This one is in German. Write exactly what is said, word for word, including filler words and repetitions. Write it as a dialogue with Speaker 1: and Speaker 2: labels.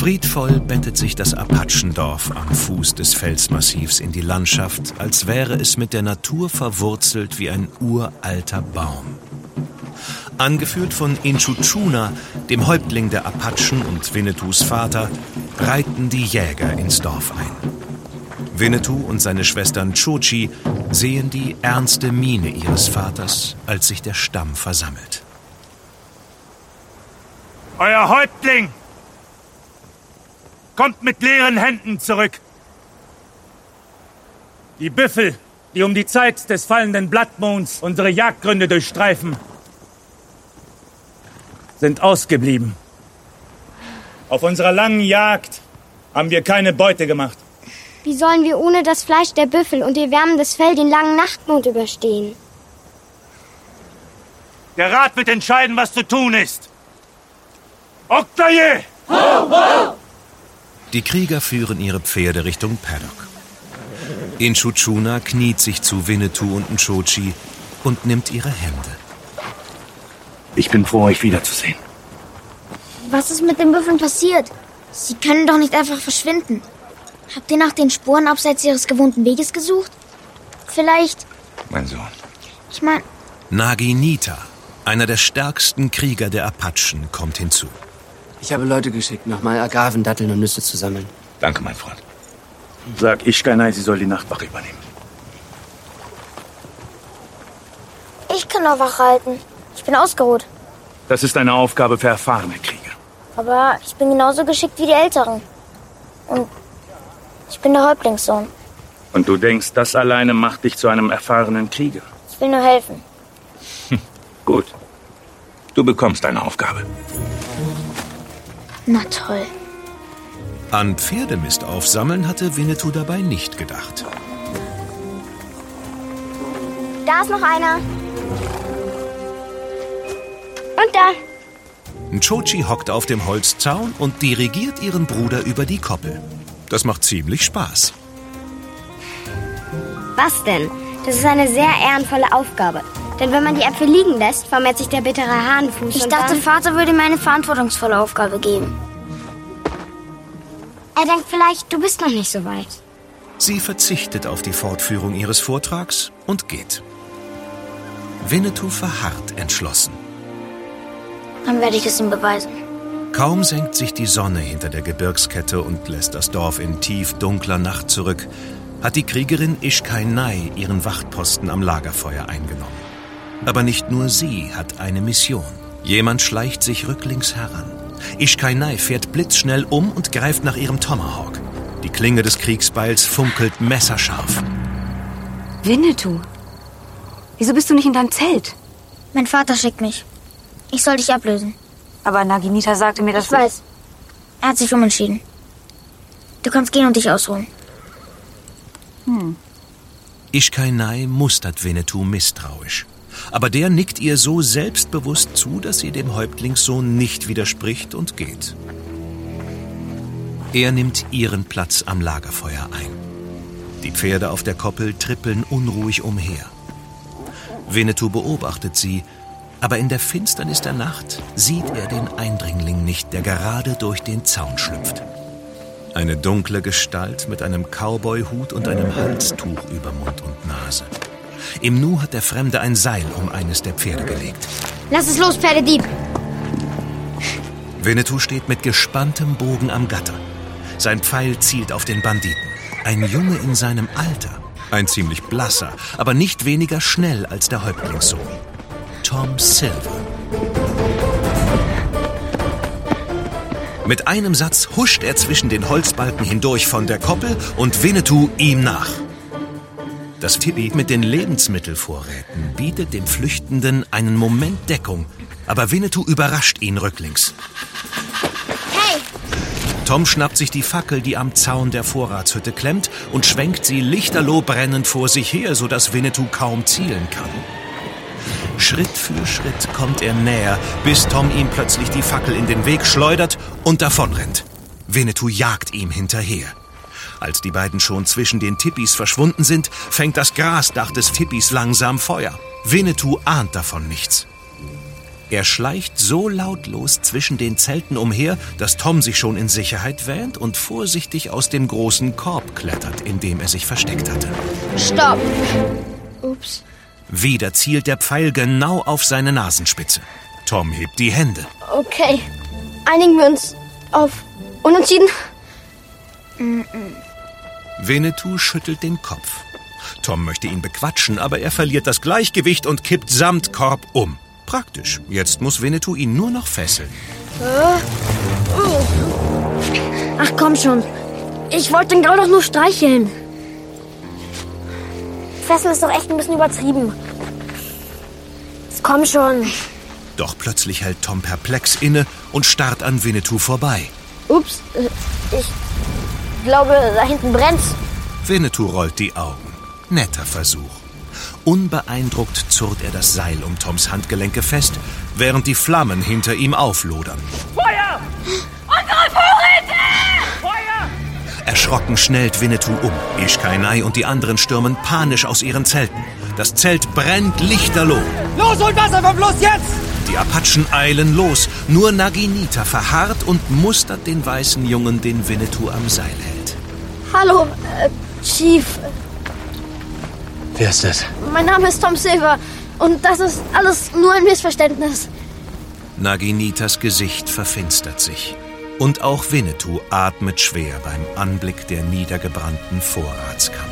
Speaker 1: Friedvoll bettet sich das Apachendorf am Fuß des Felsmassivs in die Landschaft, als wäre es mit der Natur verwurzelt wie ein uralter Baum. Angeführt von Inchu Tschuna, dem Häuptling der Apachen und Winnetous Vater, reiten die Jäger ins Dorf ein. Winnetou und seine Schwestern Chochi sehen die ernste Miene ihres Vaters, als sich der Stamm versammelt.
Speaker 2: Euer Häuptling kommt mit leeren Händen zurück. Die Büffel, die um die Zeit des fallenden Blattmonds unsere Jagdgründe durchstreifen, sind ausgeblieben. Auf unserer langen Jagd haben wir keine Beute gemacht.
Speaker 3: Wie sollen wir ohne das Fleisch der Büffel und ihr wärmendes Fell den langen Nachtmond überstehen?
Speaker 2: Der Rat wird entscheiden, was zu tun ist. Oktaye! Ho, ho!
Speaker 1: Die Krieger führen ihre Pferde Richtung Paddock. Inchu Tschuna kniet sich zu Winnetou und Nschochi und nimmt ihre Hände.
Speaker 2: Ich bin froh, euch wiederzusehen.
Speaker 3: Was ist mit den Büffeln passiert? Sie können doch nicht einfach verschwinden. Habt ihr nach den Spuren abseits ihres gewohnten Weges gesucht? Vielleicht...
Speaker 4: Mein Sohn.
Speaker 3: Ich meine...
Speaker 1: Naginita, einer der stärksten Krieger der Apachen, kommt hinzu.
Speaker 5: Ich habe Leute geschickt, nochmal Agaven, Datteln und Nüsse zu sammeln.
Speaker 4: Danke, mein Freund.
Speaker 2: Sag Ishkanai, sie soll die Nachtwache übernehmen.
Speaker 3: Ich kann noch wach halten. Ich bin ausgeruht.
Speaker 2: Das ist eine Aufgabe für erfahrene Krieger.
Speaker 3: Aber ich bin genauso geschickt wie die Älteren. Und ich bin der Häuptlingssohn.
Speaker 2: Und du denkst, das alleine macht dich zu einem erfahrenen Krieger?
Speaker 3: Ich will nur helfen.
Speaker 4: Hm, gut. Du bekommst deine Aufgabe.
Speaker 3: Na toll.
Speaker 1: An Pferdemist aufsammeln hatte Winnetou dabei nicht gedacht.
Speaker 3: Da ist noch einer. Und da.
Speaker 1: Nschochi hockt auf dem Holzzaun und dirigiert ihren Bruder über die Koppel. Das macht ziemlich Spaß.
Speaker 3: Was denn? Das ist eine sehr ehrenvolle Aufgabe. Denn wenn man die Äpfel liegen lässt, vermehrt sich der bittere Hahnenfuß. Ich dachte, Vater würde mir eine verantwortungsvolle Aufgabe geben. Er denkt vielleicht, du bist noch nicht so weit.
Speaker 1: Sie verzichtet auf die Fortführung ihres Vortrags und geht. Winnetou verharrt entschlossen.
Speaker 3: Dann werde ich es ihm beweisen.
Speaker 1: Kaum senkt sich die Sonne hinter der Gebirgskette und lässt das Dorf in tief dunkler Nacht zurück, hat die Kriegerin Ishkanai ihren Wachtposten am Lagerfeuer eingenommen. Aber nicht nur sie hat eine Mission. Jemand schleicht sich rücklings heran. Ishkanai fährt blitzschnell um und greift nach ihrem Tomahawk. Die Klinge des Kriegsbeils funkelt messerscharf.
Speaker 6: Winnetou, wieso bist du nicht in deinem Zelt?
Speaker 3: Mein Vater schickt mich. Ich soll dich ablösen.
Speaker 6: Aber Naginita sagte mir, dass...
Speaker 3: Ich weiß. Er hat sich umentschieden. Du kannst gehen und dich ausruhen.
Speaker 6: Hm.
Speaker 1: Ishkanai mustert Winnetou misstrauisch. Aber der nickt ihr so selbstbewusst zu, dass sie dem Häuptlingssohn nicht widerspricht und geht. Er nimmt ihren Platz am Lagerfeuer ein. Die Pferde auf der Koppel trippeln unruhig umher. Winnetou beobachtet sie, aber in der Finsternis der Nacht sieht er den Eindringling nicht, der gerade durch den Zaun schlüpft. Eine dunkle Gestalt mit einem Cowboy-Hut und einem Halstuch über Mund und Nase. Im Nu hat der Fremde ein Seil um eines der Pferde gelegt.
Speaker 3: Lass es los, Pferdedieb!
Speaker 1: Winnetou steht mit gespanntem Bogen am Gatter. Sein Pfeil zielt auf den Banditen. Ein Junge in seinem Alter. Ein ziemlich blasser, aber nicht weniger schnell als der Häuptlingssohn. Tom Silver. Mit einem Satz huscht er zwischen den Holzbalken hindurch von der Koppel und Winnetou ihm nach. Das Tipi mit den Lebensmittelvorräten bietet dem Flüchtenden einen Moment Deckung, aber Winnetou überrascht ihn rücklings.
Speaker 3: Hey!
Speaker 1: Tom schnappt sich die Fackel, die am Zaun der Vorratshütte klemmt, und schwenkt sie lichterloh brennend vor sich her, sodass Winnetou kaum zielen kann. Schritt für Schritt kommt er näher, bis Tom ihm plötzlich die Fackel in den Weg schleudert und davonrennt. Winnetou jagt ihm hinterher. Als die beiden schon zwischen den Tipis verschwunden sind, fängt das Grasdach des Tipis langsam Feuer. Winnetou ahnt davon nichts. Er schleicht so lautlos zwischen den Zelten umher, dass Tom sich schon in Sicherheit wähnt und vorsichtig aus dem großen Korb klettert, in dem er sich versteckt hatte.
Speaker 3: Stopp! Ups.
Speaker 1: Wieder zielt der Pfeil genau auf seine Nasenspitze. Tom hebt die Hände.
Speaker 3: Okay, einigen wir uns auf Unentschieden?
Speaker 1: Winnetou schüttelt den Kopf. Tom möchte ihn bequatschen, aber er verliert das Gleichgewicht und kippt samt Korb um. Praktisch. Jetzt muss Winnetou ihn nur noch fesseln.
Speaker 3: Ach komm schon. Ich wollte den Gau doch nur streicheln. Fesseln ist doch echt ein bisschen übertrieben. Jetzt komm schon.
Speaker 1: Doch plötzlich hält Tom perplex inne und starrt an Winnetou vorbei.
Speaker 3: Ups, ich glaube, da hinten brennt's.
Speaker 1: Winnetou rollt die Augen. Netter Versuch. Unbeeindruckt zurrt er das Seil um Toms Handgelenke fest, während die Flammen hinter ihm auflodern.
Speaker 7: Feuer! Unsere Vorräte! Feuer!
Speaker 1: Erschrocken schnellt Winnetou um. Ishkainai und die anderen stürmen panisch aus ihren Zelten. Das Zelt brennt lichterloh.
Speaker 7: Los, holt Wasser vom Fluss, jetzt!
Speaker 1: Die Apachen eilen los. Nur Naginita verharrt und mustert den weißen Jungen, den Winnetou am Seil hält.
Speaker 3: Hallo, äh, Chief.
Speaker 5: Wer ist das?
Speaker 3: Mein Name ist Tom Silver und das ist alles nur ein Missverständnis.
Speaker 1: Naginitas Gesicht verfinstert sich. Und auch Winnetou atmet schwer beim Anblick der niedergebrannten Vorratskammer.